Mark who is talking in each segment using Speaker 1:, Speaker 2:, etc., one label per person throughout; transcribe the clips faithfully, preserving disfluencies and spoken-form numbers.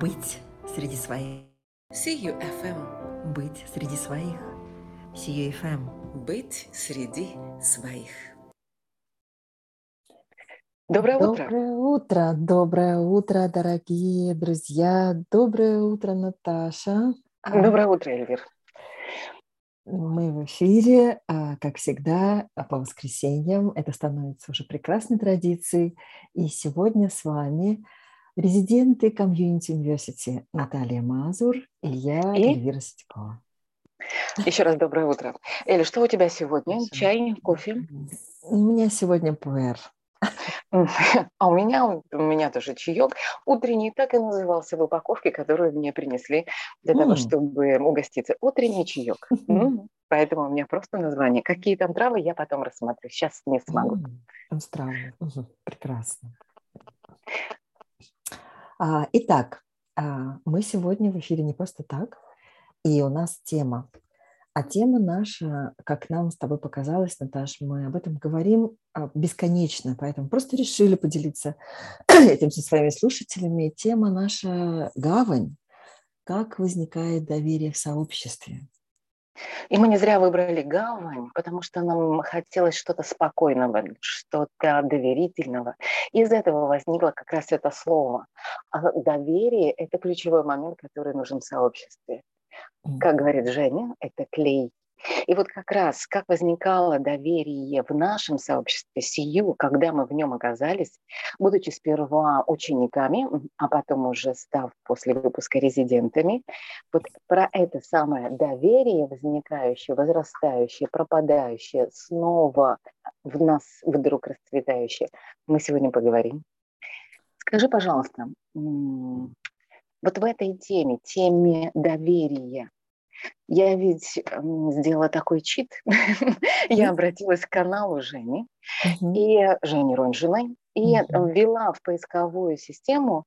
Speaker 1: Быть среди своих.
Speaker 2: Сию эф эм.
Speaker 1: Быть среди своих. Сию эф эм.
Speaker 2: Быть среди своих.
Speaker 3: Доброе утро.
Speaker 4: Доброе утро, доброе утро, дорогие друзья. Доброе утро, Наташа.
Speaker 3: Доброе утро, Эльвир.
Speaker 4: Мы в эфире, как всегда, по воскресеньям. Это становится уже прекрасной традицией. И сегодня с вами резиденты Community University Наталья Мазур и я,
Speaker 3: И
Speaker 4: Эльвира Ситькова.
Speaker 3: еще раз доброе утро. Эля, что у тебя сегодня? Чай, кофе?
Speaker 4: У меня сегодня пуэр.
Speaker 3: А у меня, у меня тоже чаек. Утренний так и назывался в упаковке, которую мне принесли для того, чтобы угоститься. Утренний чаек. Поэтому у меня просто название. Какие там травы, я потом рассмотрю. Сейчас не смогу.
Speaker 4: Травы. Прекрасно. Итак, мы сегодня в эфире не просто так. И у нас тема. А тема наша, как нам с тобой показалось, Наташ, мы об этом говорим бесконечно, поэтому просто решили поделиться этим со своими слушателями. Тема наша – гавань. Как возникает доверие в сообществе?
Speaker 3: И мы не зря выбрали гавань, потому что нам хотелось что-то спокойного, что-то доверительного. Из этого возникло как раз это слово. А доверие – это ключевой момент, который нужен в сообществе. Как говорит Женя, это клей. И вот как раз, как возникало доверие в нашем сообществе сию, когда мы в нем оказались, будучи сперва учениками, а потом уже став после выпуска резидентами, вот про это самое доверие возникающее, возрастающее, пропадающее, снова в нас вдруг расцветающее, мы сегодня поговорим. Скажи, пожалуйста, вот в этой теме, теме доверия, я ведь сделала такой чит. Я обратилась к каналу Жени, и Жени Ронжиной, и ввела в поисковую систему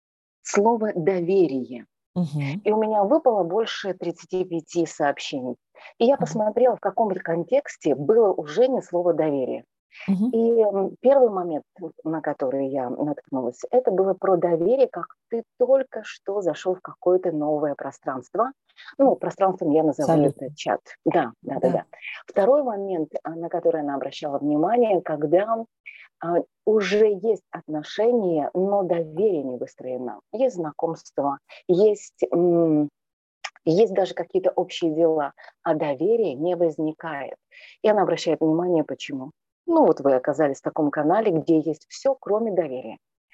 Speaker 3: слово «доверие». И у меня выпало больше тридцати пяти сообщений. И я посмотрела, в каком контексте было у Жени слово «доверие». И первый момент, на который я наткнулась, это было про доверие, как ты только что зашел в какое-то новое пространство. Ну, пространством я назову это чат. Да, да, да, да. Второй момент, на который она обращала внимание, когда а, уже есть отношения, но доверие не выстроено. Есть знакомство, есть, м- есть даже какие-то общие дела, а доверие не возникает. И она обращает внимание, почему. Ну вот вы оказались в таком канале, где есть все, кроме доверия.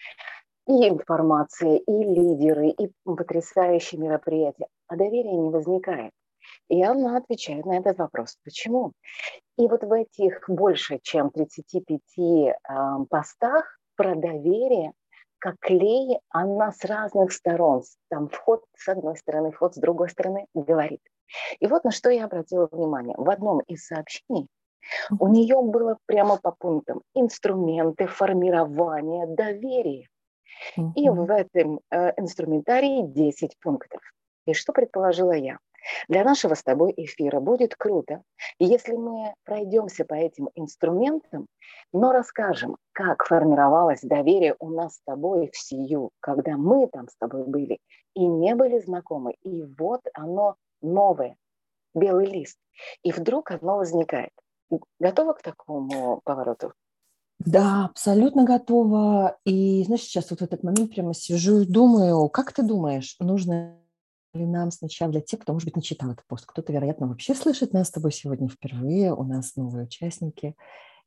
Speaker 3: И информация, и лидеры, и потрясающие мероприятия. А доверия не возникает. И она отвечает на этот вопрос. Почему? И вот в этих больше чем тридцати пяти э, постах про доверие, как клей, она с разных сторон. Там вход с одной стороны, вход с другой стороны говорит. И вот на что я обратила внимание. В одном из сообщений у нее было прямо по пунктам инструменты формирования доверия. Mm-hmm. И в этом э, инструментарии десять пунктов. И что предположила я? Для нашего с тобой эфира будет круто, если мы пройдемся по этим инструментам, но расскажем, как формировалось доверие у нас с тобой в сию, когда мы там с тобой были и не были знакомы. И вот оно новое, белый лист. И вдруг оно возникает. Готова к такому повороту?
Speaker 4: Да, абсолютно готова. И, знаешь, сейчас вот в этот момент прямо сижу и думаю, как ты думаешь, нужно ли нам сначала для тех, кто, может быть, не читал этот пост, кто-то, вероятно, вообще слышит нас с тобой сегодня впервые, у нас новые участники,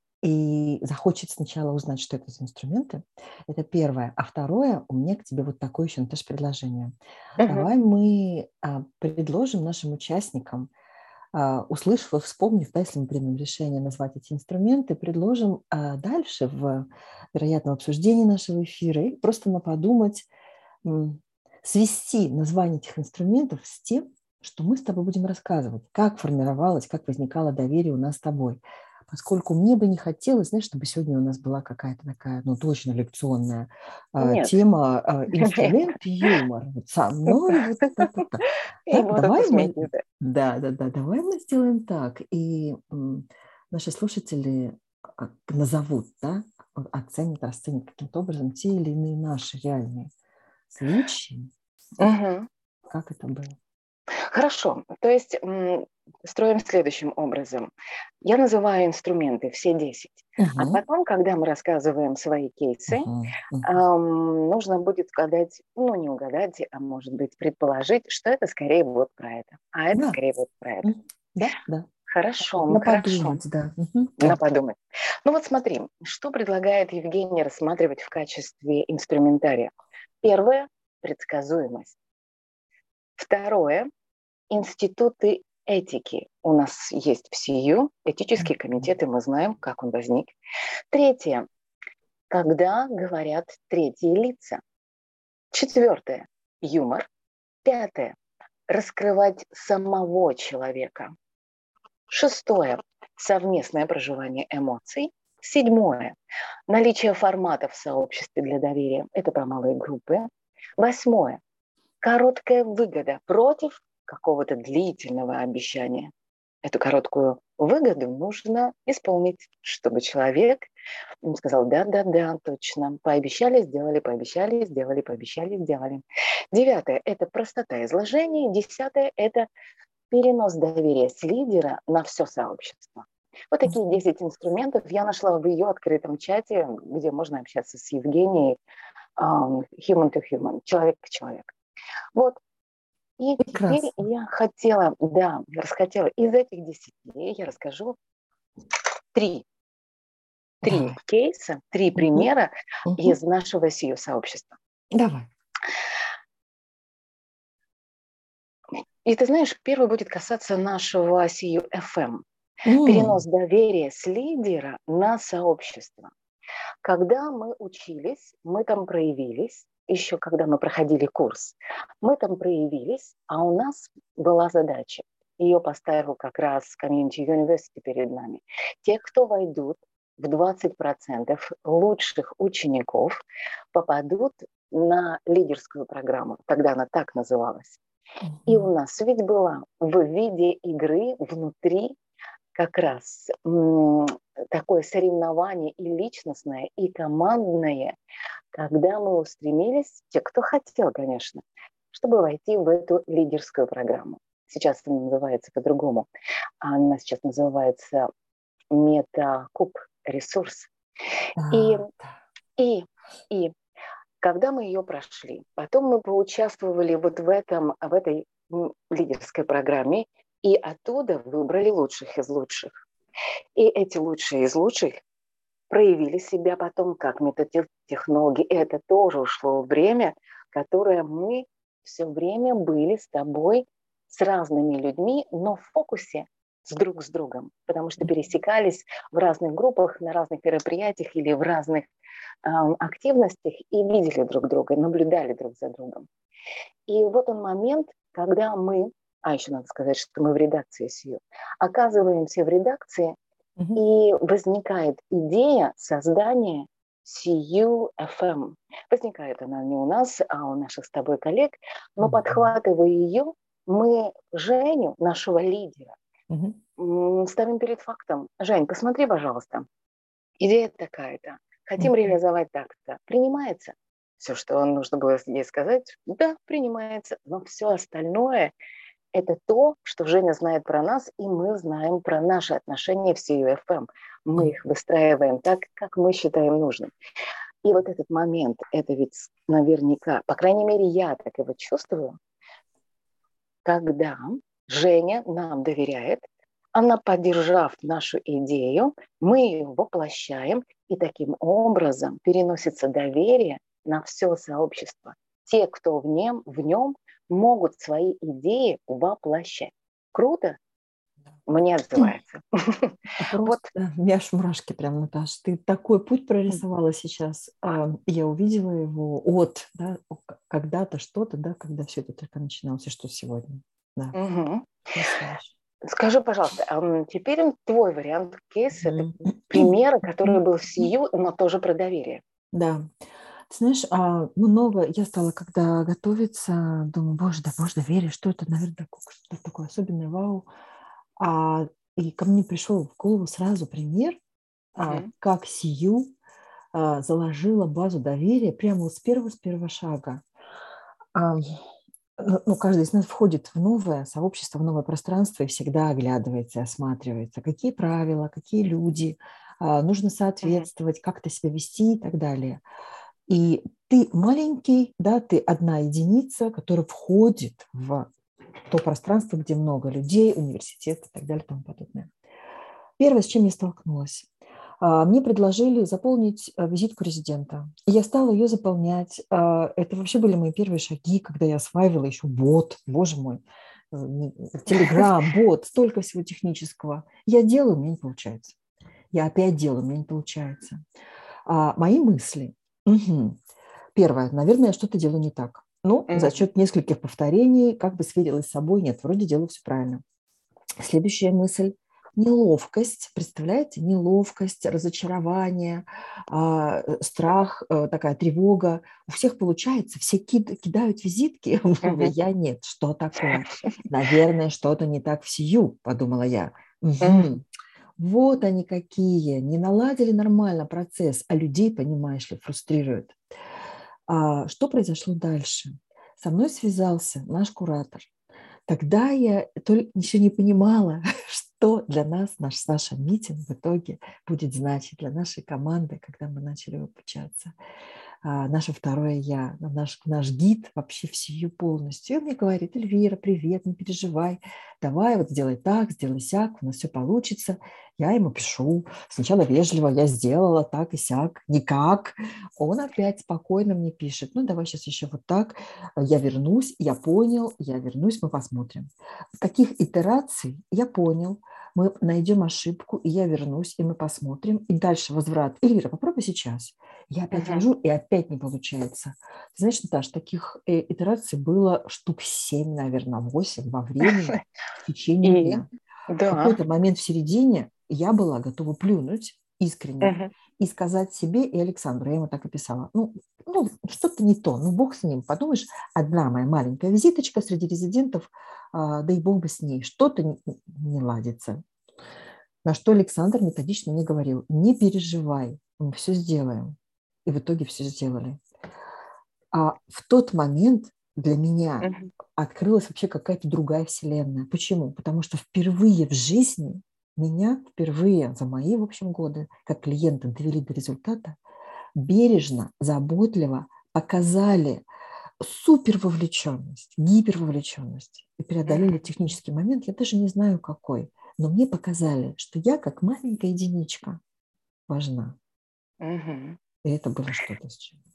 Speaker 4: и захочет сначала узнать, что это за инструменты. Это первое. А второе, у меня к тебе вот такое еще, Наташа, предложение. Uh-huh. Давай мы а, предложим нашим участникам, услышав и вспомнив, да, если мы примем решение назвать эти инструменты, предложим а дальше в вероятном обсуждении нашего эфира и просто на подумать, м, свести название этих инструментов с тем, что мы с тобой будем рассказывать, как формировалось, как возникало доверие у нас с тобой. Поскольку мне бы не хотелось, знаешь, чтобы сегодня у нас была какая-то такая, ну, точно лекционная а, тема а, инструмент юмор. Вот со мной вот это. Давай мы, да, да, да, давай мы сделаем так. И м, наши слушатели назовут, да, оценят, расценят каким-то образом те или иные наши реальные случаи,
Speaker 3: Мгм.
Speaker 4: Как это было?
Speaker 3: Хорошо. То есть м, строим следующим образом. Я называю инструменты, все десять. А
Speaker 4: Мгм.
Speaker 3: потом, когда мы рассказываем свои кейсы,
Speaker 4: Мгм. Мгм.
Speaker 3: ам, нужно будет угадать, ну не угадать, а может быть предположить, что это скорее вот про это, а это
Speaker 4: Да.
Speaker 3: скорее вот про это.
Speaker 4: М. Да, да.
Speaker 3: Хорошо,
Speaker 4: На
Speaker 3: хорошо.
Speaker 4: подумать, да. Мгм.
Speaker 3: На
Speaker 4: Да.
Speaker 3: подумать. Ну вот смотри, что предлагает Евгений рассматривать в качестве инструментария? Первое – предсказуемость. Второе – институты этики. У нас есть в СИЮ этический комитет, и мы знаем, как он возник. Третье – когда говорят третьи лица. Четвертое – юмор. Пятое – раскрывать самого человека. Шестое – совместное проживание эмоций. Седьмое – наличие форматов в сообществе для доверия. Это про малые группы. Восьмое – короткая выгода против какого-то длительного обещания. Эту короткую выгоду нужно исполнить, чтобы человек сказал: да-да-да, точно, пообещали, сделали, пообещали, сделали, пообещали, сделали. Девятое – это простота изложения. Десятое – это перенос доверия с лидера на все сообщество. Вот такие
Speaker 4: Мгм.
Speaker 3: десять инструментов я нашла в ее открытом чате, где можно общаться с Евгенией, um, human to human, человек к человеку. Вот. И теперь
Speaker 4: Прекрасно.
Speaker 3: я хотела, да, расхотела из этих десяти, я расскажу три, три
Speaker 4: Давай.
Speaker 3: кейса, три
Speaker 4: Мгм.
Speaker 3: примера
Speaker 4: Мгм.
Speaker 3: из нашего сию сообщества.
Speaker 4: Давай.
Speaker 3: И ты знаешь, первый будет касаться нашего сию эф эм. Перенос
Speaker 4: М.
Speaker 3: доверия с лидера на сообщество. Когда мы учились, мы там проявились, еще когда мы проходили курс, мы там проявились, а у нас была задача. Ее поставил как раз Community University перед нами. Те, кто войдут в двадцать процентов лучших учеников, попадут на лидерскую программу. Тогда она так называлась. И у
Speaker 4: Мгм.
Speaker 3: нас ведь была в виде игры внутри как раз м, такое соревнование и личностное, и командное, когда мы устремились, те, кто хотел, конечно, чтобы войти в эту лидерскую программу. Сейчас она называется по-другому. Она сейчас называется MetaCube ресурс. И,
Speaker 4: Да, да.
Speaker 3: и, и когда мы ее прошли, потом мы поучаствовали вот в, этом, в этой м, лидерской программе, и оттуда выбрали лучших из лучших. И эти лучшие из лучших проявили себя потом как метатехнологи. Это тоже ушло время, которое мы все время были с тобой, с разными людьми, но в фокусе с друг с другом, потому что пересекались в разных группах, на разных мероприятиях или в разных э, активностях и видели друг друга, наблюдали друг за другом. И вот он момент, когда мы, а еще надо сказать, что мы в редакции сию, оказываемся в редакции,
Speaker 4: Мгм.
Speaker 3: и возникает идея создания сию эф эм. Возникает она не у нас, а у наших с тобой коллег, но
Speaker 4: Мгм.
Speaker 3: подхватывая ее, мы Женю, нашего лидера,
Speaker 4: Мгм.
Speaker 3: м, ставим перед фактом. Жень, посмотри, пожалуйста, идея такая-то, хотим
Speaker 4: Мгм.
Speaker 3: реализовать так-то. Принимается? Все, что нужно было ей сказать, да, принимается, но все остальное – это то, что Женя знает про нас, и мы знаем про наши отношения в сию эф эм. Мы их выстраиваем так, как мы считаем нужным. И вот этот момент, это ведь наверняка, по крайней мере, я так его чувствую, когда Женя нам доверяет, она, поддержав нашу идею, мы ее воплощаем, и таким образом переносится доверие на все сообщество. Те, кто в нем, в нем могут свои идеи воплощать. Круто? Мне отзывается. Вот.
Speaker 4: Просто у меня аж мурашки прям, Наташ. Ты такой путь прорисовала сейчас. А, Я увидела его от, да, к- когда-то что-то, да, когда все это только начиналось, и что сегодня. Да,
Speaker 3: Мгм.
Speaker 4: потрясающе.
Speaker 3: Скажи, пожалуйста, а теперь твой вариант кейса – это
Speaker 4: Мгм.
Speaker 3: пример, который
Speaker 4: Мгм.
Speaker 3: был в сию, но тоже про доверие.
Speaker 4: Да. Ты знаешь, а, много я стала, когда готовиться, думаю, боже, да, боже, доверие, что это, наверное, такое, что-то такое особенное, вау. А, и ко мне пришел в голову сразу пример, а,
Speaker 3: Мгм.
Speaker 4: как сию а, заложила базу доверия прямо вот с первого, с первого шага. А, ну, ну, каждый из нас входит в новое сообщество, в новое пространство и всегда оглядывается, осматривается. Какие правила, какие люди, а, нужно
Speaker 3: Мгм.
Speaker 4: соответствовать, как-то себя вести и так далее. И ты маленький, да, ты одна единица, которая входит в то пространство, где много людей, университет и так далее и тому подобное. Первое, с чем я столкнулась. А, Мне предложили заполнить а, визитку резидента. И я стала ее заполнять. А, Это вообще были мои первые шаги, когда я осваивала еще бот, боже мой, Телеграм, бот, столько всего технического. Я делаю, у меня не получается. Я опять делаю, у меня не получается. А мои мысли. Мгм. Первое, наверное, я что-то делаю не так. Ну, за
Speaker 3: Мгм.
Speaker 4: счет нескольких повторений как бы сверилась с собой. Нет, вроде делаю все правильно. Следующая мысль. Неловкость, представляете, неловкость, разочарование, а, э, страх, э, такая тревога. У всех получается, все кид- кидают визитки,
Speaker 3: Мгм.
Speaker 4: я нет, что такое? Наверное, что-то не так в сию, подумала я.
Speaker 3: Мгм.
Speaker 4: Мгм. Вот они какие, не наладили нормально процесс, а людей, понимаешь ли, фрустрирует. А что произошло дальше? Со мной связался наш куратор. Тогда я только еще не понимала, что для нас наш с Сашей митинг в итоге будет значить для нашей команды, когда мы начали обучаться. А, наше второе я, наш, наш гид вообще всею полностью. И он мне говорит: Эльвира, привет, не переживай, давай вот сделай так, сделай сяк, у нас все получится. Я ему пишу, сначала вежливо, я сделала так и сяк, никак. Он опять спокойно мне пишет: ну давай сейчас еще вот так, я вернусь, я понял, я вернусь, мы посмотрим. Таких итераций я понял, мы найдем ошибку, и я вернусь, и мы посмотрим. И дальше возврат. Эльвира, попробуй сейчас. Я опять
Speaker 3: Мгм.
Speaker 4: ввожу, и опять не получается. Ты знаешь, Наташ, таких э, итераций было штук семь, наверное, восемь во времени, в течение
Speaker 3: И
Speaker 4: дня. В
Speaker 3: да.
Speaker 4: какой-то момент в середине я была готова плюнуть искренне
Speaker 3: Мгм.
Speaker 4: и сказать себе и Александру, я ему так и писала: ну, ну что-то не то, ну, бог с ним, подумаешь, одна моя маленькая визиточка среди резидентов, а, да и бог бы с ней, что-то не, не ладится. На что Александр методично мне говорил: не переживай, мы все сделаем. И в итоге все сделали. А в тот момент для меня
Speaker 3: Мгм.
Speaker 4: открылась вообще какая-то другая вселенная. Почему? Потому что впервые в жизни меня, впервые за мои, в общем, годы, как клиента довели до результата, бережно, заботливо показали супер вовлеченность, гипер вовлеченность и преодолели
Speaker 3: Мгм.
Speaker 4: технический момент, я даже не знаю какой, но мне показали, что я как маленькая единичка важна.
Speaker 3: Мгм.
Speaker 4: И это было что-то с чем.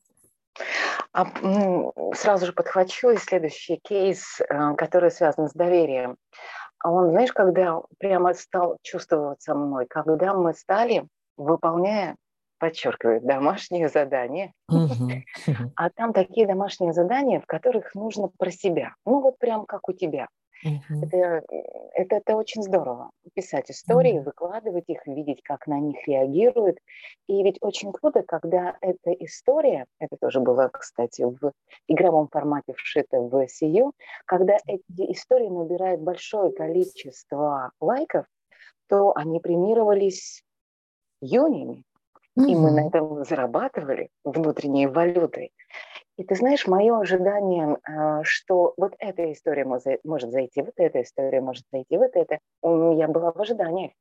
Speaker 3: А, м, сразу же подхвачу и следующий кейс, э, который связан с доверием. А он, знаешь, когда прямо стал чувствовать со мной, когда мы стали, выполняя, подчеркиваю, домашние задания,
Speaker 4: Мгм.
Speaker 3: а там такие домашние задания, в которых нужно про себя. Ну вот прям как у тебя.
Speaker 4: Мгм.
Speaker 3: Это, э, это, это очень здорово. Писать истории,
Speaker 4: Мгм.
Speaker 3: выкладывать их, видеть, как на них реагируют. И ведь очень круто, когда эта история, это тоже было, кстати, в игровом формате вшито в сию, когда эти истории набирают большое количество лайков, то они премировались юнями, и мы на
Speaker 4: Мгм.
Speaker 3: этом зарабатывали внутренней валютой. И ты знаешь, мое ожидание, а, что вот эта история может может зайти, вот эта история может зайти, вот это, м, я была в ожидании.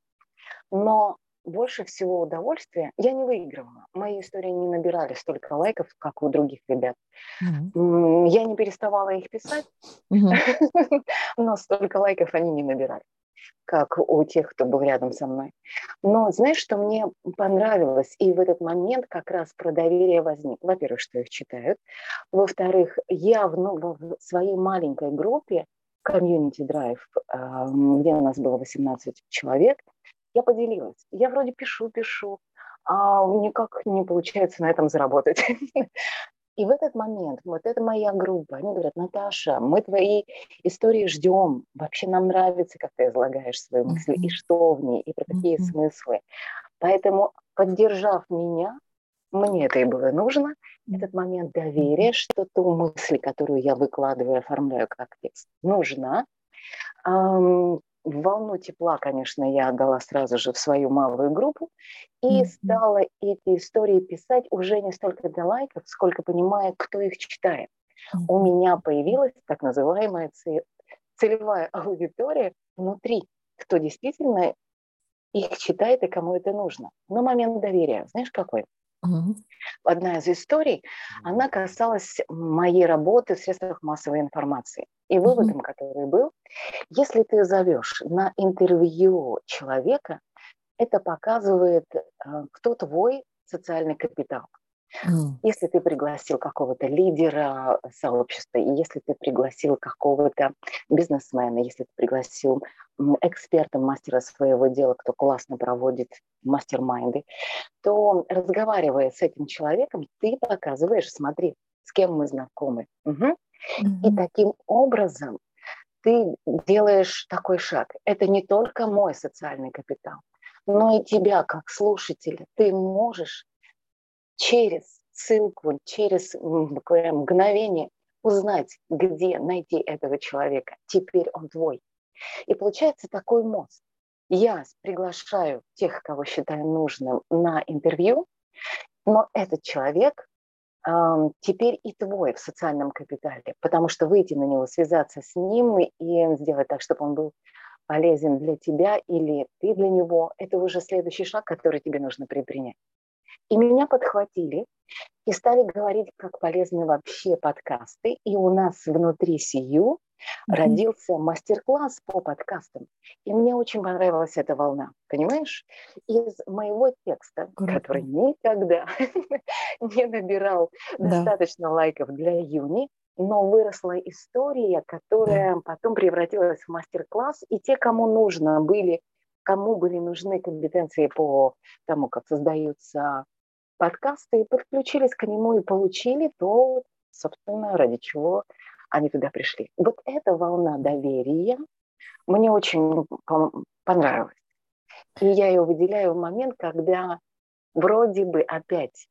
Speaker 3: Но больше всего удовольствия я не выигрывала. Мои истории не набирали столько лайков, как у других ребят.
Speaker 4: Мгм.
Speaker 3: М, Я не переставала их писать,
Speaker 4: Мгм.
Speaker 3: но столько лайков они не набирали, как у тех, кто был рядом со мной. Но знаешь, что мне понравилось? И в этот момент как раз про доверие возник. Во-первых, что их читают. Во-вторых, я в, ну, в своей маленькой группе комьюнити драйв, где у нас было восемнадцать человек, я поделилась. Я вроде пишу, пишу, а никак не получается на этом заработать. И в этот момент, вот это моя группа, они говорят: Наташа, мы твои истории ждем, вообще нам нравится, как ты излагаешь свои мысли, и
Speaker 4: Мгм.
Speaker 3: что в ней, и про какие
Speaker 4: Мгм.
Speaker 3: смыслы. Поэтому, поддержав меня, мне это и было нужно, этот момент
Speaker 4: Мгм.
Speaker 3: доверия, что ту мысль, которую я выкладываю, оформляю как текст, нужна. Ам, волну тепла, конечно, я отдала сразу же в свою малую группу и
Speaker 4: Мгм.
Speaker 3: стала эти истории писать уже не столько для лайков, сколько понимая, кто их читает. У
Speaker 4: Мгм.
Speaker 3: меня появилась так называемая це- целевая аудитория внутри, кто действительно их читает и кому это нужно. Но момент доверия, знаешь, какой?
Speaker 4: Мгм.
Speaker 3: Одна из историй, она касалась моей работы в средствах массовой информации. И
Speaker 4: Мгм.
Speaker 3: выводом, который был, если ты зовешь на интервью человека, это показывает, э, кто твой социальный капитал.
Speaker 4: М.
Speaker 3: Если ты пригласил какого-то лидера сообщества, и если ты пригласил какого-то бизнесмена, если ты пригласил м, эксперта, мастера своего дела, кто классно проводит мастер-майнды, то, разговаривая с этим человеком, ты показываешь, смотри, с кем мы знакомы. Мгм. И
Speaker 4: Мгм.
Speaker 3: таким образом ты делаешь такой шаг. Это не только мой социальный капитал, но и тебя, как слушателя. Ты можешь через ссылку, через м, буквально мгновение узнать, где найти этого человека. Теперь он твой. И получается такой мост. Я приглашаю тех, кого считаю нужным, на интервью, но этот человек ам, теперь и твой в социальном капитале, потому что выйти на него, связаться с ним и сделать так, чтобы он был полезен для тебя или ты для него, это уже следующий шаг, который тебе нужно предпринять. И меня подхватили и стали говорить, как полезны вообще подкасты. И у нас внутри Сию
Speaker 4: Мгм.
Speaker 3: родился мастер-класс по подкастам. И мне очень понравилась эта волна, понимаешь? Из моего текста, который
Speaker 4: Круто.
Speaker 3: никогда не набирал
Speaker 4: Да,
Speaker 3: достаточно лайков для Юни, но выросла история,
Speaker 4: да.
Speaker 3: которая потом превратилась в мастер-класс. И те, кому нужно были, кому были нужны компетенции по тому, как создаются подкасты, подключились к нему и получили то, собственно, ради чего они туда пришли. Вот эта волна доверия мне очень пом- понравилась. И я ее выделяю в момент, когда вроде бы опять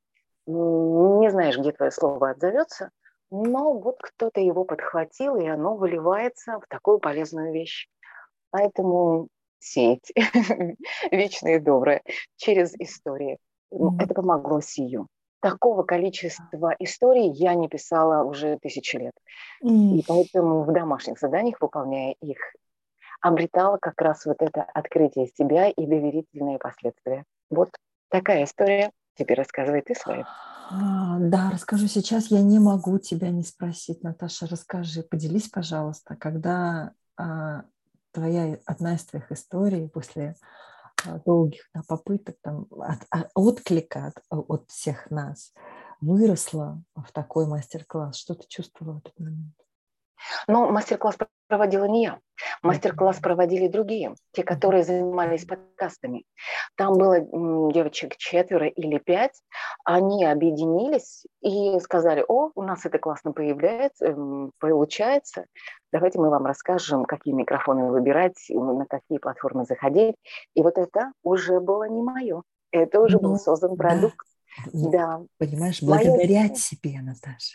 Speaker 3: м, не знаешь, где твое слово отзовется, но вот кто-то его подхватил, и оно выливается в такую полезную вещь. Поэтому сеять вечное и доброе через истории. М,
Speaker 4: М.
Speaker 3: Это помогло Сию. Такого количества историй я не писала уже тысячи лет.
Speaker 4: М.
Speaker 3: И поэтому в домашних заданиях, выполняя их, обретала как раз вот это открытие себя и доверительные последствия. Вот такая история. Теперь рассказывай ты свою.
Speaker 4: А, Да, расскажу сейчас. Я не могу тебя не спросить, Наташа, расскажи, поделись, пожалуйста, когда а, твоя одна из твоих историй после а, долгих да, попыток там, от, от- отклика от, от всех нас выросла в такой мастер-класс. Что ты чувствовала в этот момент?
Speaker 3: Но мастер-класс проводила не я.
Speaker 4: Я
Speaker 3: Мастер-класс
Speaker 4: понимаю.
Speaker 3: проводили другие, те,
Speaker 4: Мгм.
Speaker 3: которые занимались подкастами. Там было м, девочек четверо или пять. Они объединились и сказали: о, у нас это классно появляется, м, получается. Давайте мы вам расскажем, какие микрофоны выбирать, на какие платформы заходить. И вот это уже было не мое. Это уже был
Speaker 4: Ну,
Speaker 3: создан
Speaker 4: да,
Speaker 3: продукт.
Speaker 4: в-
Speaker 3: Да,
Speaker 4: понимаешь,
Speaker 3: мое
Speaker 4: благодарять себе, Наташа.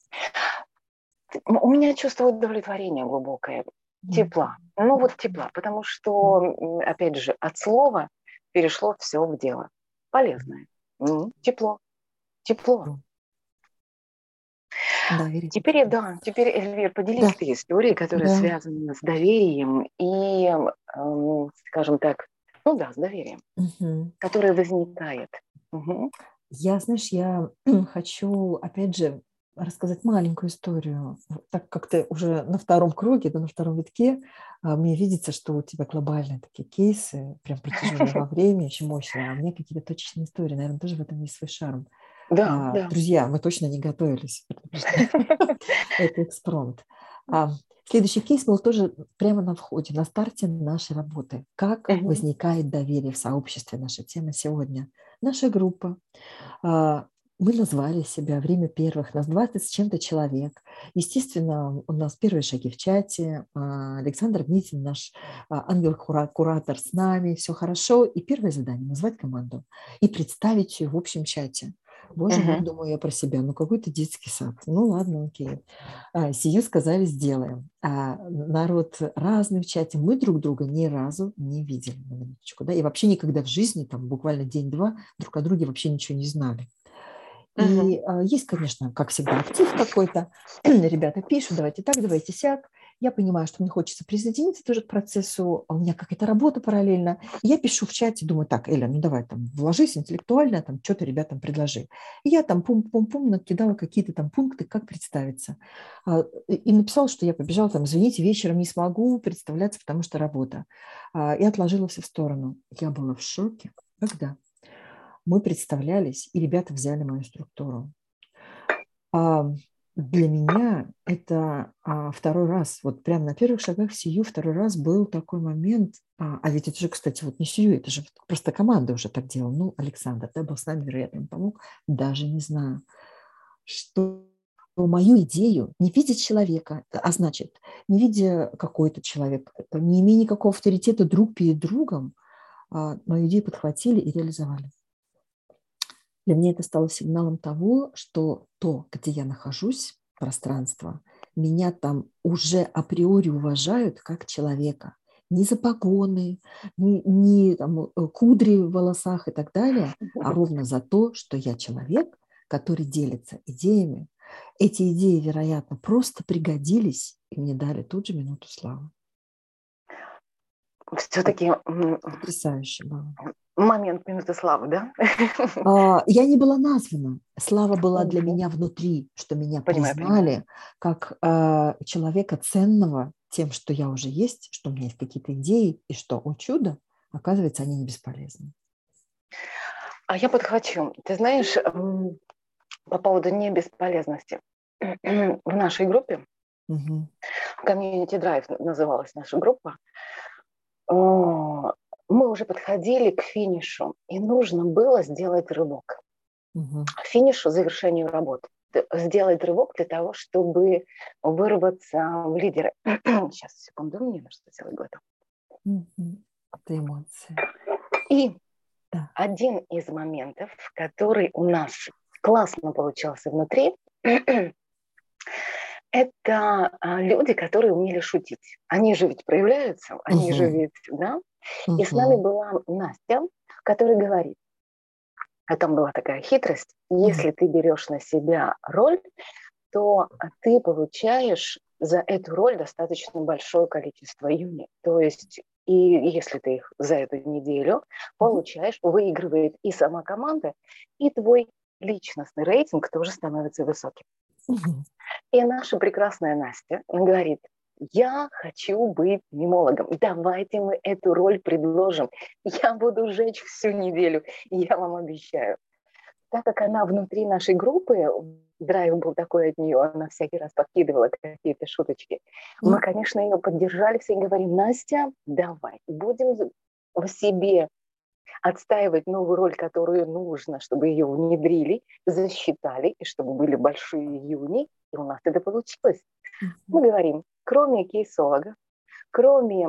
Speaker 3: у меня чувство удовлетворения глубокое,
Speaker 4: Мгм.
Speaker 3: тепла. Ну вот тепла, потому что, м, опять же, от слова перешло все в дело. Полезное. М, Тепло, тепло.
Speaker 4: Мгм. Доверие.
Speaker 3: Теперь, и да, теперь, Эльвир, поделись
Speaker 4: Да,
Speaker 3: ты историей, которая
Speaker 4: да.
Speaker 3: связана с доверием и, эм, скажем так, ну да, с доверием,
Speaker 4: Мгм.
Speaker 3: которое возникает. Мгм.
Speaker 4: Я, знаешь, я хочу, опять же, рассказать маленькую историю. Вот так как ты уже на втором круге, да, на втором витке, а, мне видится, что у тебя глобальные такие кейсы, прям протяженные во времени, очень мощные, а у меня какие-то точечные истории. Наверное, тоже в этом есть свой шарм.
Speaker 3: Да,
Speaker 4: А,
Speaker 3: да.
Speaker 4: Друзья, мы точно не готовились, потому что это экспромт. А, Следующий кейс был тоже прямо на входе, на старте нашей работы. Как
Speaker 3: Мгм.
Speaker 4: возникает доверие в сообществе? Наша тема сегодня. Наша группа. А, Мы назвали себя «Время первых». Нас двадцать с чем-то человек. Естественно, у нас первые шаги в чате. А, Александр Гнитин, наш а, ангел-куратор с нами. Все хорошо. И первое задание – назвать команду и представить ее в общем чате. Боже мой,
Speaker 3: Мгм.
Speaker 4: думаю я про себя, ну какой-то детский сад. Ну ладно, окей. А, Сию сказали, сделаем. А народ разный в чате. Мы друг друга ни разу не видели, на минуточку, да, и вообще никогда в жизни, там буквально день-два, друг о друге вообще ничего не знали. И э, есть, конечно, как всегда, актив какой-то. Ребята пишут, давайте так, давайте сяк. Я понимаю, что мне хочется присоединиться тоже к процессу, а у меня какая-то работа параллельно. И я пишу в чате, думаю, так, Эля, ну давай там вложись интеллектуально, там что-то ребятам предложи. И я там пум-пум-пум накидала какие-то там пункты, как представиться. А, и написала, что я побежала, там, извините, вечером не смогу представляться, потому что работа. А, и отложила все в сторону. Я была в шоке, когда мы представлялись, и ребята взяли мою структуру. А, Для меня это а, второй раз, вот прямо на первых шагах в Сию второй раз был такой момент, а, а ведь это же, кстати, вот не Сию, это же просто команда уже так делала. Ну, Александр, да, был с нами, вероятно, он помог, даже не знаю, что мою идею, не видя человека, а значит, не видя какой-то человек, не имея никакого авторитета друг перед другом, а, мою идею подхватили и реализовали. Для меня это стало сигналом того, что то, где я нахожусь, пространство, меня там уже априори уважают как человека. Не за погоны, не, не там, кудри в волосах и так далее, а ровно за то, что я человек, который делится идеями. Эти идеи, вероятно, просто пригодились, и мне дали тут же минуту славы.
Speaker 3: Все-таки
Speaker 4: Потрясающе было.
Speaker 3: Момент минуты славы, да?
Speaker 4: Я не была названа. Слава была для меня внутри, что меня
Speaker 3: Понимаю,
Speaker 4: признали
Speaker 3: понимаю.
Speaker 4: как э, человека ценного тем, что я уже есть, что у меня есть какие-то идеи, и что, о чудо, оказывается, они не бесполезны.
Speaker 3: А я подхвачу. Ты знаешь, по поводу небесполезности. В нашей группе,
Speaker 4: Угу.
Speaker 3: Community Drive называлась наша группа, мы уже подходили к финишу, и нужно было сделать рывок.
Speaker 4: Угу.
Speaker 3: К финишу, завершению работы. Сделать рывок для того, чтобы вырваться в лидеры. Сейчас, секунду, мне нужно сделать глоток.
Speaker 4: Угу. Это эмоции.
Speaker 3: И
Speaker 4: да.
Speaker 3: один из моментов, который у нас классно получался внутри, это люди, которые умели шутить. Они же ведь проявляются, они
Speaker 4: угу.
Speaker 3: же ведь, да?
Speaker 4: Угу.
Speaker 3: И с нами была Настя, которая говорит, а там была такая хитрость, если ты берешь на себя роль, то ты получаешь за эту роль достаточно большое количество юнит. То есть, и если ты их за эту неделю получаешь, выигрывает и сама команда, и твой личностный рейтинг тоже становится высоким.
Speaker 4: Угу.
Speaker 3: И наша прекрасная Настя говорит, я хочу быть мемологом, давайте мы эту роль предложим, я буду жечь всю неделю, я вам обещаю. Так как она внутри нашей группы, драйв был такой от нее, она всякий раз подкидывала какие-то шуточки, мы, конечно, ее поддержали, все и говорим, Настя, давай, будем в себе отстаивать новую роль, которую нужно, чтобы ее внедрили, засчитали, и чтобы были большие юни, и у нас это получилось. Mm-hmm. Мы говорим, кроме кейсологов, кроме,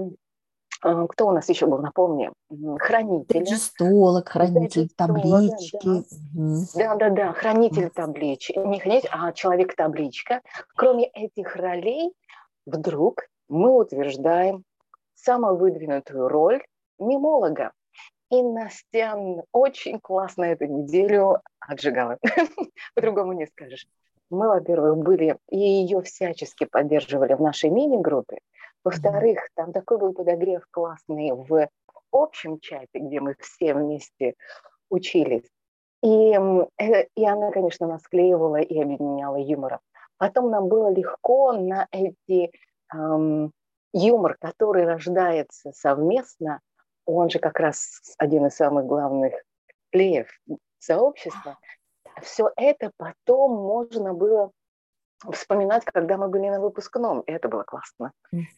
Speaker 3: кто у нас еще был, напомни, хранителя.
Speaker 4: Дайджестолог, хранитель таблички.
Speaker 3: Да-да-да, mm-hmm. хранитель mm-hmm. таблички, не хранитель, а человек-табличка. Кроме этих ролей, вдруг мы утверждаем самовыдвинутую роль мемолога. И Настя очень классно эту неделю отжигала. По-другому не скажешь. Мы, во-первых, были и ее всячески поддерживали в нашей мини-группе. Во-вторых, там такой был подогрев классный в общем чате, где мы все вместе учились. И, и она, конечно, нас склеивала и объединяла юмором. Потом нам было легко на эти эм, юмор, который рождается совместно, он же как раз один из самых главных клеев сообщества. Все это потом можно было вспоминать, когда мы были на выпускном, и это было классно.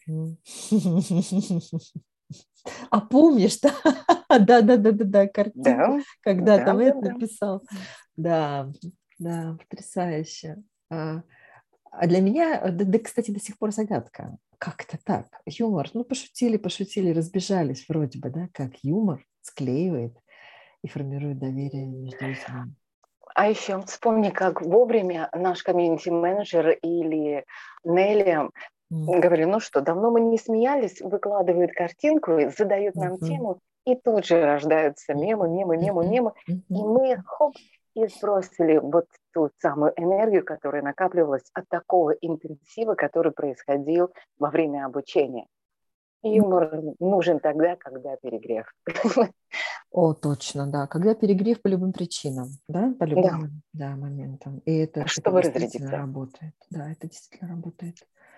Speaker 4: А помнишь, да? Да, да, да, да, да, картинку,
Speaker 3: да,
Speaker 4: когда
Speaker 3: да,
Speaker 4: там
Speaker 3: да,
Speaker 4: это
Speaker 3: да.
Speaker 4: написал. Да, да, потрясающе. А, а для меня, да, да, кстати, до сих пор загадка. Как это так? Юмор, ну, пошутили, пошутили, разбежались вроде бы, да, как юмор склеивает и формирует доверие между людьми.
Speaker 3: А еще вспомни, как вовремя наш комьюнити-менеджер или Нелли mm. говорили, ну что, давно мы не смеялись, выкладывают картинку, задают нам mm-hmm. тему, и тут же рождаются мемы, мемы, мемы, мемы, mm-hmm. и мы, хоп, и сбросили вот ту самую энергию, которая накапливалась от такого интенсива, который происходил во время обучения. Юмор нужен тогда, когда перегрев.
Speaker 4: О, точно, да. Когда перегрев по любым причинам, да, по
Speaker 3: Да,
Speaker 4: любым, да, моментам. И это, это
Speaker 3: чтобы
Speaker 4: действительно
Speaker 3: разрядиться.
Speaker 4: работает. Да, это действительно работает.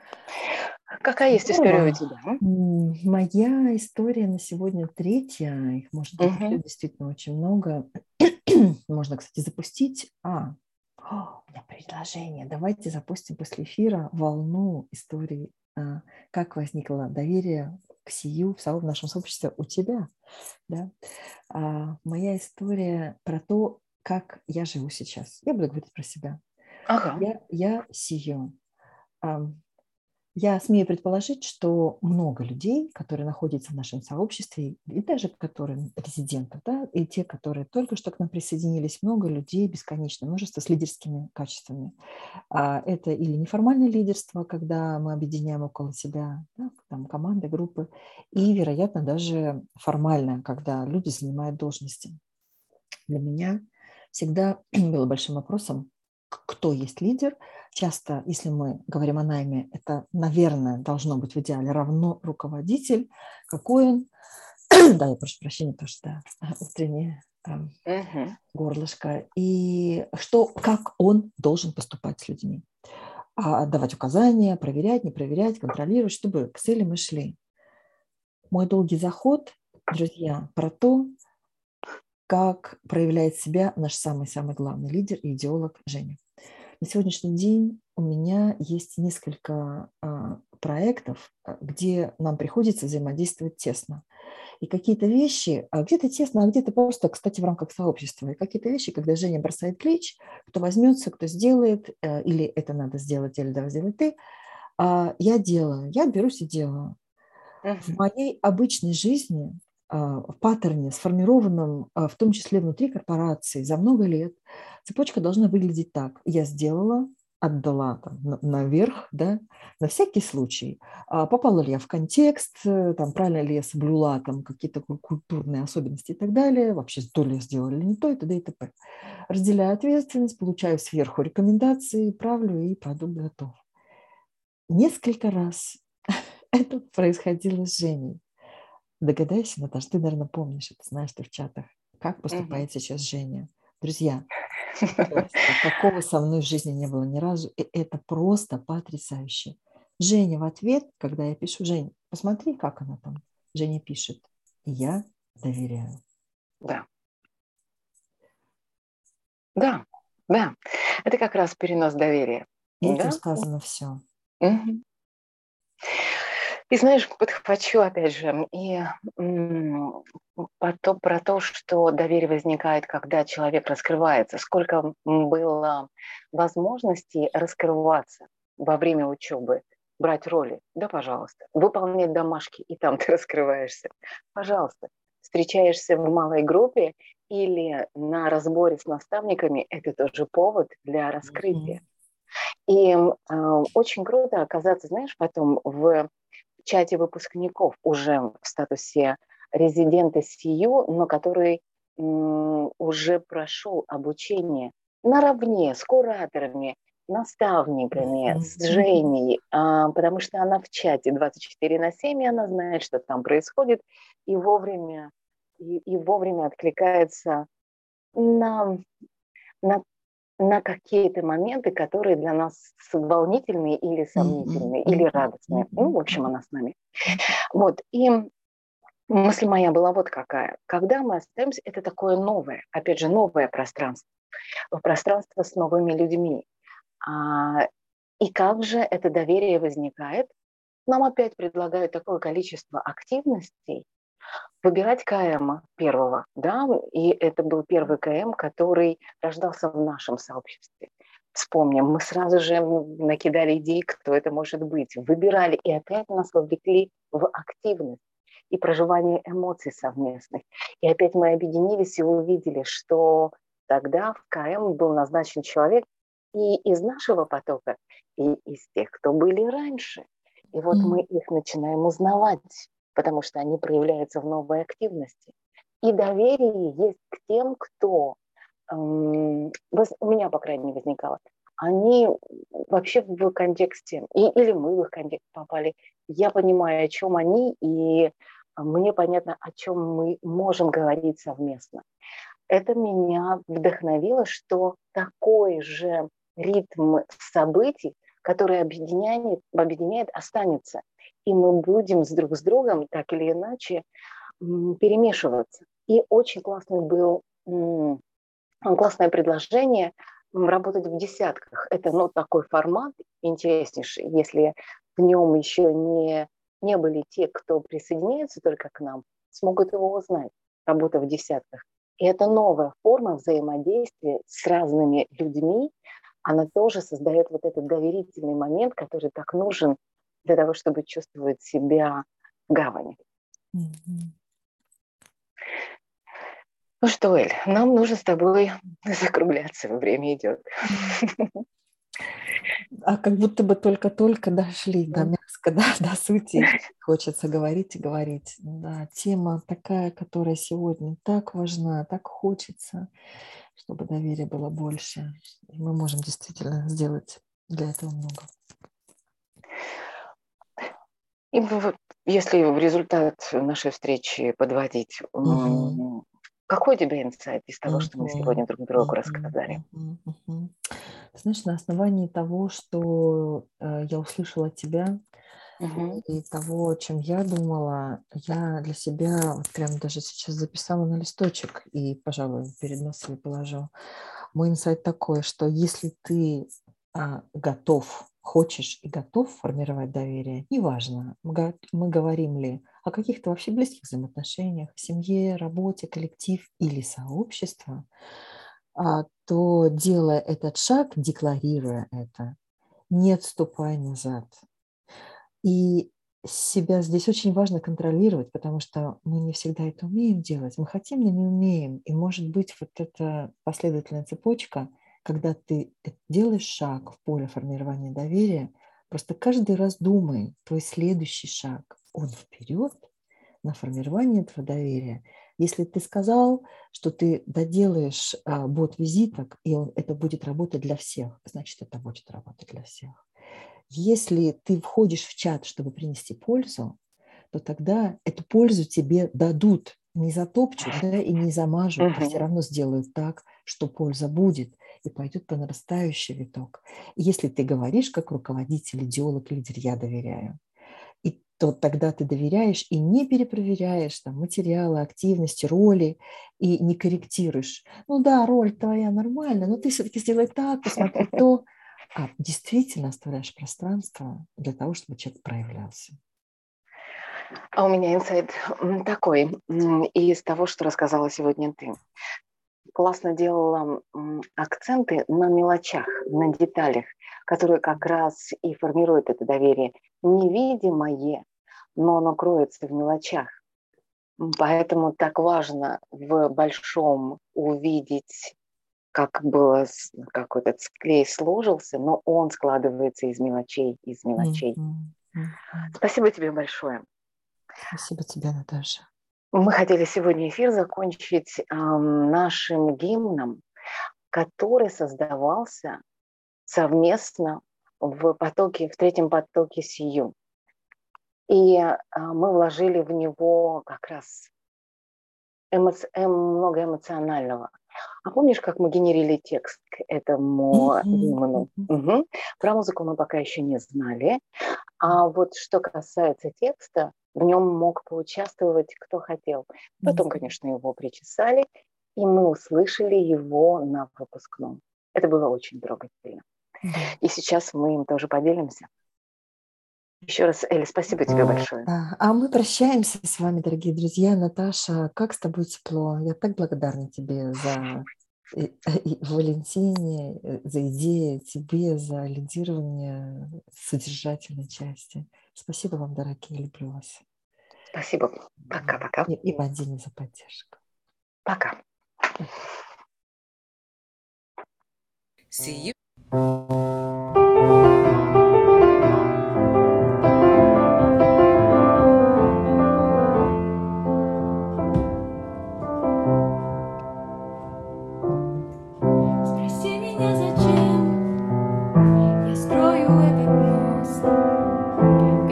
Speaker 3: Какая есть история у
Speaker 4: Здорово.
Speaker 3: тебя?
Speaker 4: М, Моя история на сегодня третья. Их может быть еще
Speaker 3: Мгм.
Speaker 4: действительно очень много. Можно, кстати, запустить. А, о, у меня предложение. Давайте запустим после эфира волну историй, а, как возникло доверие к сию в со- в нашем сообществе у тебя. Да? А, моя история про то, как я живу сейчас. Я буду говорить про себя.
Speaker 3: Ага.
Speaker 4: Я, я сию. Ам, Я смею предположить, что много людей, которые находятся в нашем сообществе, и даже которые резидентов, да, и те, которые только что к нам присоединились, много людей, бесконечное множество с лидерскими качествами. А это или неформальное лидерство, когда мы объединяем около себя, да, там, команды, группы, и, вероятно, даже формальное, когда люди занимают должности. Для меня всегда было большим вопросом, кто есть лидер. Часто, если мы говорим о найме, это, наверное, должно быть в идеале равно руководитель. Какой он? Да, я прошу прощения, потому что да, утреннее а,
Speaker 3: Мгм.
Speaker 4: горлышко. И что, как он должен поступать с людьми. А давать указания, проверять, не проверять, контролировать, чтобы к цели мы шли. Мой долгий заход, друзья, про то, как проявляет себя наш самый-самый главный лидер и идеолог Женя. На сегодняшний день у меня есть несколько а, проектов, а, где нам приходится взаимодействовать тесно. И какие-то вещи, а где-то тесно, а где-то просто, кстати, в рамках сообщества. И какие-то вещи, когда Женя бросает клич, кто возьмется, кто сделает, э, или это надо сделать, или давай сделай ты, а, я делаю, я берусь и делаю. В
Speaker 3: Мгм.
Speaker 4: моей обычной жизни, а, в паттерне, сформированном, а, в том числе внутри корпорации за много лет, цепочка должна выглядеть так. Я сделала, отдала там, на- наверх, да, на всякий случай. А попала ли я в контекст, э, там, правильно ли я соблюла там, какие-то ку- культурные особенности и так далее, вообще то ли я сделала или не то, и т.д. и т.п. Разделяю ответственность, получаю сверху рекомендации, правлю, и продукт готов. Несколько раз это происходило с Женей. Догадайся, Наташа, ты, наверное, помнишь это, знаешь ты в чатах, как
Speaker 3: Мгм.
Speaker 4: поступает сейчас Женя. Друзья, просто такого со мной в жизни не было ни разу, и это просто потрясающе. Женя в ответ, когда я пишу: Жень, посмотри, как она там. Женя пишет: я доверяю.
Speaker 3: Да, да, да. Это как раз перенос доверия.
Speaker 4: И этим
Speaker 3: Да?
Speaker 4: сказано все.
Speaker 3: Мгм. И знаешь, подхвачу опять же и м, про то, про то, что доверие возникает, когда человек раскрывается. Сколько м, было возможностей раскрываться во время учебы, брать роли. Да, пожалуйста. Выполнять домашки, и там ты раскрываешься. Пожалуйста. Встречаешься в малой группе или на разборе с наставниками, это тоже повод для раскрытия. И э, очень круто оказаться, знаешь, потом в чате выпускников уже в статусе резидента сию, но который м, уже прошел обучение наравне с кураторами, наставниками, с Женей, а, потому что она в чате двадцать четыре на семь, и она знает, что там происходит, и вовремя, и, и вовремя откликается на, на на какие-то моменты, которые для нас волнительные или сомнительные, или радостные. Ну, в общем, она с нами. Вот, и мысль моя была вот какая. Когда мы остаемся, это такое новое, опять же, новое пространство, пространство с новыми людьми. А, и как же это доверие возникает? Нам опять предлагают такое количество активностей, выбирать КМ первого, да, и это был первый КМ, который рождался в нашем сообществе. Вспомним, мы сразу же накидали идей, кто это может быть, выбирали, и опять нас вовлекли в активность и проживание эмоций совместных. И опять мы объединились и увидели, что тогда в КМ был назначен человек и из нашего потока, и из тех, кто были раньше. И вот мы их начинаем узнавать, потому что они проявляются в новой активности. И доверие есть к тем, кто эм, воз- у меня, по крайней мере, возникало, они вообще в контексте, и- или мы в их контекст попали, я понимаю, о чем они, и мне понятно, о чем мы можем говорить совместно. Это меня вдохновило, что такой же ритм событий, который объединяет, объединяет, останется. И мы будем с друг с другом так или иначе м, перемешиваться. И очень классный был, м, классное предложение м, работать в десятках. Это ну, такой формат интереснейший, если в нем еще не, не были те, кто присоединяется только к нам, смогут его узнать, работа в десятках. И это новая форма взаимодействия с разными людьми. Она тоже создает вот этот доверительный момент, который так нужен для того, чтобы чувствовать себя в гавани.
Speaker 4: Мгм.
Speaker 3: Ну что, Эль, нам нужно с тобой закругляться, время идет.
Speaker 4: А как будто бы только-только дошли до
Speaker 3: Мгм.
Speaker 4: мяска, да, до сути. Хочется говорить и говорить. Да, тема такая, которая сегодня так важна, так хочется, чтобы доверия было больше. И мы можем действительно сделать для этого много.
Speaker 3: И в- если в результат нашей встречи подводить,
Speaker 4: Мгм.
Speaker 3: м, какой у тебя инсайт из того, что мы
Speaker 4: Мгм.
Speaker 3: сегодня друг другу
Speaker 4: Мгм.
Speaker 3: рассказали?
Speaker 4: Мгм. Мгм. Ты знаешь, на основании того, что э, я услышала от тебя,
Speaker 3: Мгм.
Speaker 4: и того, о чем я думала, я для себя вот прям даже сейчас записала на листочек и, пожалуй, перед носом положу. Мой инсайт такой, что если ты а, готов, хочешь и готов формировать доверие, неважно, мы, го- мы говорим ли о каких-то вообще близких взаимоотношениях, семье, работе, коллектив или сообщество, а, то делая этот шаг, декларируя это, не отступай назад. И себя здесь очень важно контролировать, потому что мы не всегда это умеем делать. Мы хотим, но не умеем. И может быть вот эта последовательная цепочка, когда ты э- делаешь шаг в поле формирования доверия, просто каждый раз думай, твой следующий шаг, он вперед на формирование этого доверия. Если ты сказал, что ты доделаешь а, бот визиток, и он, это будет работать для всех, значит, это будет работать для всех. Если ты входишь в чат, чтобы принести пользу, то тогда эту пользу тебе дадут, не затопчут, да, и не замажут, а все
Speaker 3: Мгм.
Speaker 4: равно сделают так, что польза будет, и пойдет по нарастающий виток. И если ты говоришь как руководитель, идеолог, лидер, я доверяю, и то тогда ты доверяешь и не перепроверяешь там, материалы, активности, роли, и не корректируешь. Ну да, роль твоя нормальная, но ты все-таки сделай так, посмотри то, а действительно оставляешь пространство для того, чтобы человек проявлялся.
Speaker 3: А у меня инсайт м, такой, м, из того, что рассказала сегодня ты. Классно делала м, акценты на мелочах, на деталях, которые как раз и формируют это доверие. Невидимое, но оно кроется в мелочах. М, Поэтому так важно в большом увидеть, как было, с- как этот клей сложился, но он складывается из мелочей, из мелочей.
Speaker 4: Мгм. Мгм.
Speaker 3: Спасибо тебе большое.
Speaker 4: Спасибо тебе, Наташа.
Speaker 3: Мы хотели сегодня эфир закончить ам, нашим гимном, который создавался совместно в потоке, в третьем потоке Сию. И а, мы вложили в него как раз эмоци- эм, много эмоционального. А помнишь, как мы генерили текст к этому
Speaker 4: Мгм.
Speaker 3: гимну?
Speaker 4: Мгм.
Speaker 3: Мгм. Про музыку мы пока еще не знали. А вот что касается текста, в нем мог поучаствовать кто хотел. Потом,
Speaker 4: Мгм.
Speaker 3: конечно, его причесали, и мы услышали его на выпускном. Это было очень трогательно.
Speaker 4: Да.
Speaker 3: И сейчас мы им тоже поделимся. Еще раз, Эля, спасибо тебе большое.
Speaker 4: А а мы прощаемся с вами, дорогие друзья. Наташа, как с тобой тепло? Я так благодарна тебе за и, и Валентине, э, за идею, тебе за лидирование содержательной части. Спасибо вам, дорогие, люблю вас.
Speaker 3: Спасибо. Пока-пока.
Speaker 4: И, и Мадине за поддержку.
Speaker 3: Пока.
Speaker 4: Пока.
Speaker 2: See you.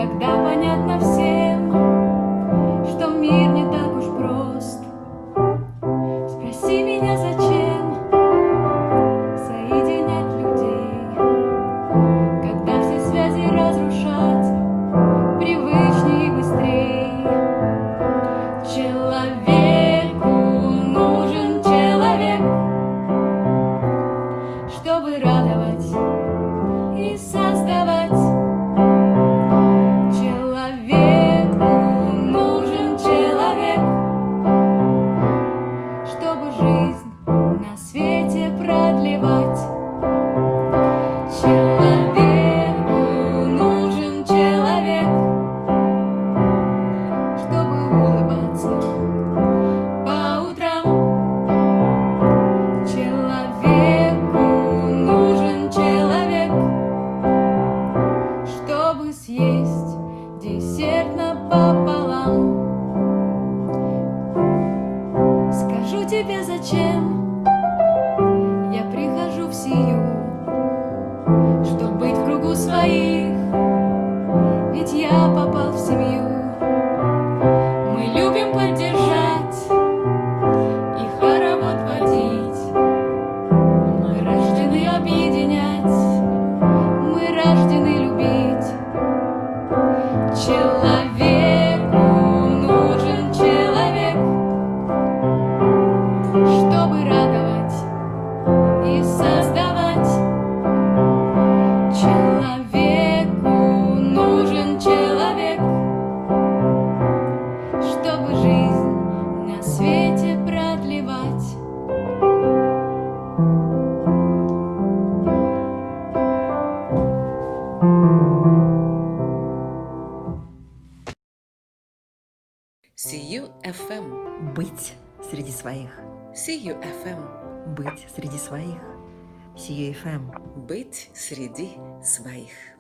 Speaker 5: когда понятно всем, что мир не так уж прост. Спроси меня, зачем соединять людей, когда все связи разрушать привычнее и быстрее. Человеку нужен человек, чтобы радовать и создавать. Человеку нужен человек, чтобы жизнь на свете продлевать. Человеку нужен человек, чтобы улыбаться по утрам. Человеку нужен человек, чтобы съесть десерт напополам. Скажу тебе, зачем я прихожу в сию, чтоб быть в кругу своих, ведь я попал в семью. Мы любим поддержать и хоровод водить. Мы рождены объединять, мы рождены любить. Человеку нужен человек, чтобы радовать и создавать. Человеку нужен человек, чтобы жизнь на свете продлевать.
Speaker 2: Сию эф эм.
Speaker 1: Быть среди своих.
Speaker 2: Сию эф эм.
Speaker 1: Быть среди своих. Сию эф эм.
Speaker 2: Быть среди своих.